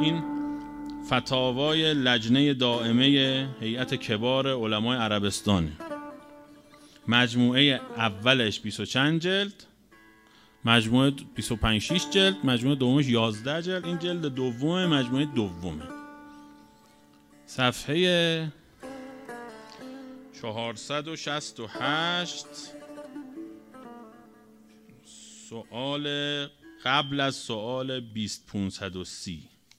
این فتاوای لجنه دائمه هیئت کبار علمای عربستانه. مجموعه اولش 20 و چند جلد، مجموعه 25-6 جلد، مجموعه دومش 11 جلد، این جلد دوم مجموعه دومه. صفحه 468 سوال قبل از سوال 20530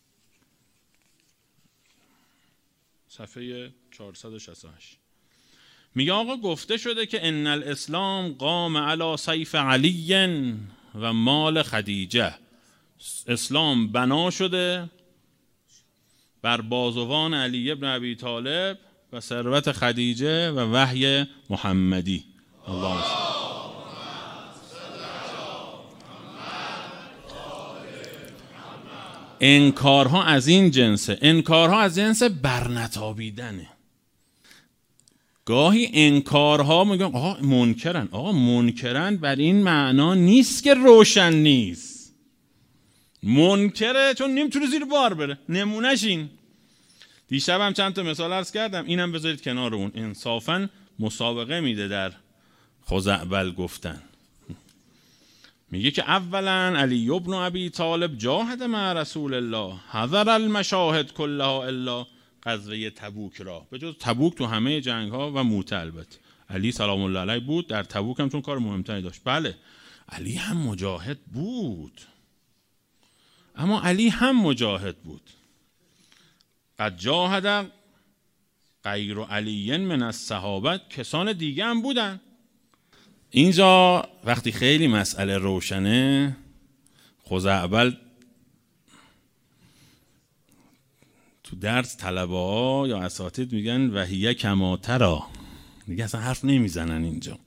صفحه 468 میگه آقا گفته شده که ان الاسلام قام علی سیف علی و مال خدیجه. اسلام بنا شده بر بازوان علی ابن ابی طالب و ثروت خدیجه و وحی محمدی. اللهم انکارها از این جنسه، انکارها از جنس برنتابیدنه. گاهی انکارها میگن آقا منکرن. آقا منکرن بر این معنا نیست که روشن نیست، منکره چون نمیتونه زیر بار بره. نمونهش این دیشب هم چند تا مثال عرض کردم، اینم بذارید کنار اون. انصافا مسابقه میده در خزعبل گفتن. میگه که اولا علی ابن ابی طالب جاهد مع رسول الله حضر المشاهد کلها الا غزوه تبوک را. به جز تبوک تو همه جنگ ها و موته البته علی سلام الله علیه بود، در تبوک هم چون کار مهمتری داشت. بله علی هم مجاهد بود، اما علی هم مجاهد بود. قد جاهد غیر علی من الصحابه، کسان دیگه هم بودن. اینجا وقتی خیلی مسئله روشنه، خزعبل تو درس طلبه ها یا اساتید میگن وحیه کما تری، دیگه اصلا حرف نمیزنن اینجا.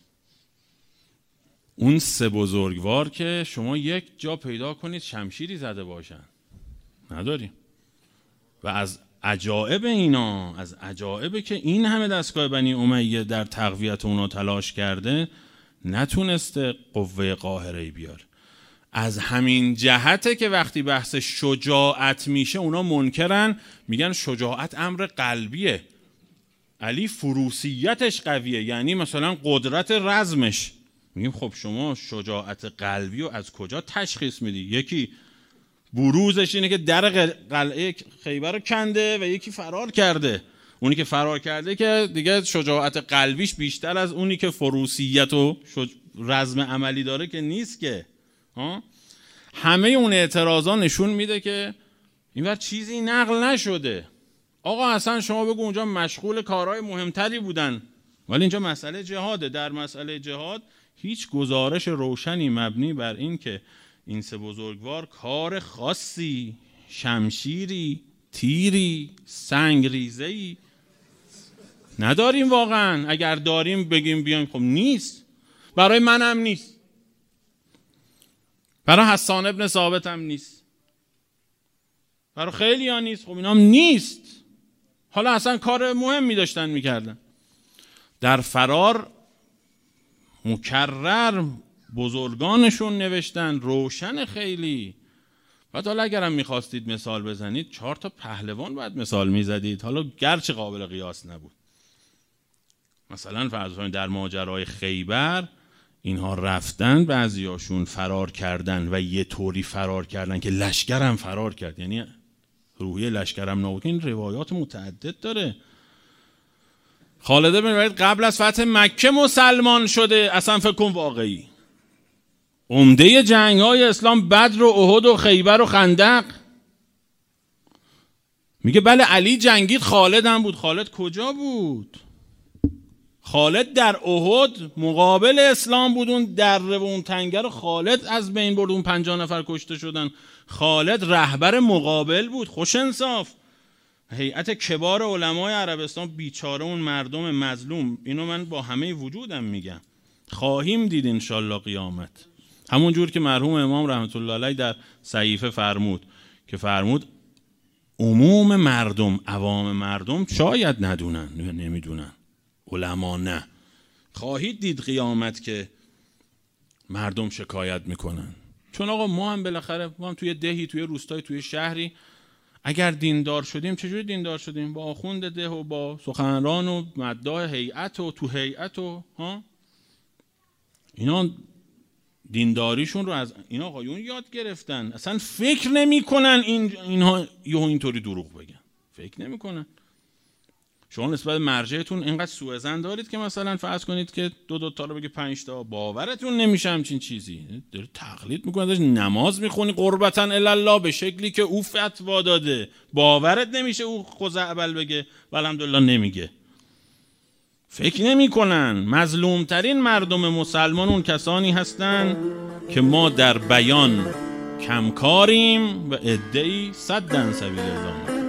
اون سه بزرگوار که شما یک جا پیدا کنید شمشیری زده باشن نداریم. و از عجائب اینا، از عجائبه که این همه دستگاه بنی امیه در تقویت اونا تلاش کرده نتونسته قوه قاهره بیاره. از همین جهته که وقتی بحث شجاعت میشه اونا منکرن، میگن شجاعت امر قلبیه. علی فروسیتش قویه، یعنی مثلا قدرت رزمش. میگیم خب شما شجاعت قلبی رو از کجا تشخیص میدی؟ یکی بروزش اینه که در قلعه خیبر رو کنده و یکی فرار کرده. اونی که فرار کرده که دیگه شجاعت قلبیش بیشتر از اونی که فروسیت و رزم عملی داره که نیست که. همه اون اعتراضا نشون میده که اینور چیزی نقل نشده. آقا اصلا شما بگو اونجا مشغول کارهای مهمتری بودن، ولی اینجا مسئله جهاده. در مسئله جهاد هیچ گزارش روشنی مبنی بر این که این سه بزرگوار کار خاصی، شمشیری، تیری، سنگریزه‌ای نداریم واقعا. اگر داریم بگیم بیایم، خب نیست. برای منم نیست، برای حسان ابن ثابت هم نیست، برای خیلی ها نیست. خب اینا هم نیست. حالا اصلا کار مهمی داشتن میکردن. در فرار مکرر بزرگانشون نوشتن، روشن خیلی. بعد حالا اگرم میخواستید مثال بزنید 4 تا پهلوان باید مثال میزدید، حالا گرچه قابل قیاس نبود. مثلا فرض کنید در ماجرای خیبر اینها رفتن، بعضیاشون فرار کردن و یه طوری فرار کردن که لشکرم فرار کرد، یعنی روحیه لشکرم نابود. این روایات متعدد داره. خالد بن ولید قبل از فتح مکه مسلمان شده، اصلا فکر کن واقعی. عمده جنگ‌های اسلام بدر و احد و خیبر و خندق. میگه بله علی جنگید، خالد هم بود. خالد کجا بود؟ خالد در احد مقابل اسلام بود. اون دره و اون تنگه رو خالد از بین برد، اون 50 نفر کشته شدن. خالد رهبر مقابل بود. خوش انصاف. هیئت کبار علمای عربستان، بیچاره اون مردم مظلوم. اینو من با همه وجودم میگم، خواهیم دید انشالله قیامت. همون جور که مرحوم امام رحمت الله علیه در صحیفه فرمود که فرمود عموم مردم، عوام مردم شاید ندونن، نمیدونن، علما نه. خواهید دید قیامت که مردم شکایت میکنن. چون آقا ما هم بالاخره، ما هم توی دهی، توی روستای، توی شهری، اگر دیندار شدیم چجوری دیندار شدیم؟ با آخوند ده و با سخنران و مداح هیئت و تو هیئت و اینا دینداریشون رو از این آقایون یاد گرفتن. اصلا فکر نمی‌کنن اینها اینطوری دروغ بگن، فکر نمی‌کنن. شما نسبت به مرجعتون اینقدر سوء ظن دارید که مثلا فرض کنید که دو تا رو بگه 5 تا، باورتون نمیشه همچین چیزی. داری تقلید می‌کنی، نماز می‌خونی قربتاً الله به شکلی که او فتوا داده، باورت نمیشه او خزعبل بگه و الحمدلله نمیگه. فکر نمی‌کنن. مظلومترین مردم مسلمان اون کسانی هستن که ما در بیان کمکاریم و عده‌ای صداً سبیل الله.